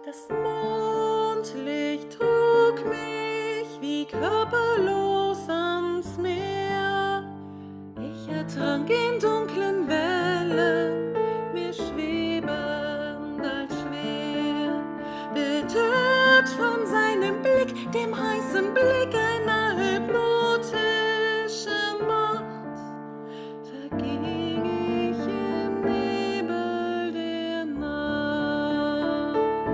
Das Mondlicht trug mich wie körperlos ans Meer. Ich ertrank in dunklen Wellen, mir schwebend als schwer. Betäubt von seinem Blick, dem heißen Blick einer hypnotischen Macht, verging ich im Nebel der Nacht.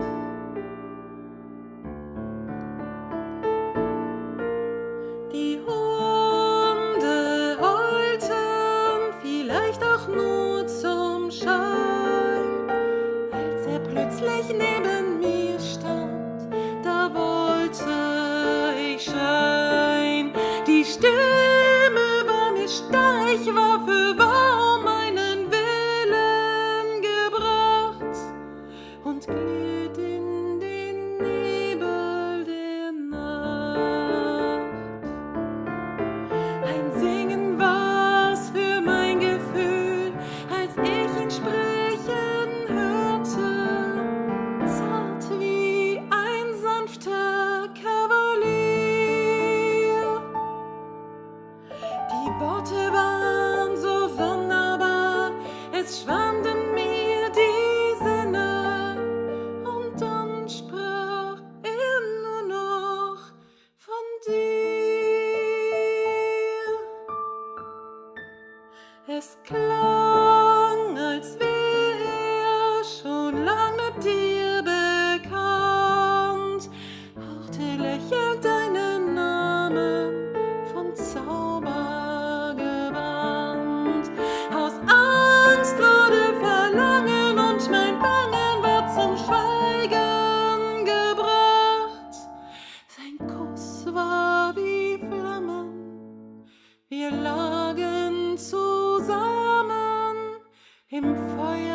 Die Hunde heulten, vielleicht auch nur zum Schein. Als er plötzlich neben mir stand, da wollte ich schreien. Die Stimme war mir starr, ich war für wahr um meinen Willen gebracht und glitt in den Nebel der Nacht. Ein Singen war's für mein Gefühl, als ich ihn sprechen hörte, zart wie ein sanfter Kavalier. Die Worte waren so sonderbar, es schwanden mir die Sinne, und dann sprach er nur noch von dir. Es klang, als wär er schon lang mit dir bekannt, hauchte lächelnd deinen Namen von Zauber gebannt. Aus Angst wurde Verlangen und mein Bangen war zum Schweigen gebracht. Sein Kuss war wie Flammen, wir lagen zusammen im Feuer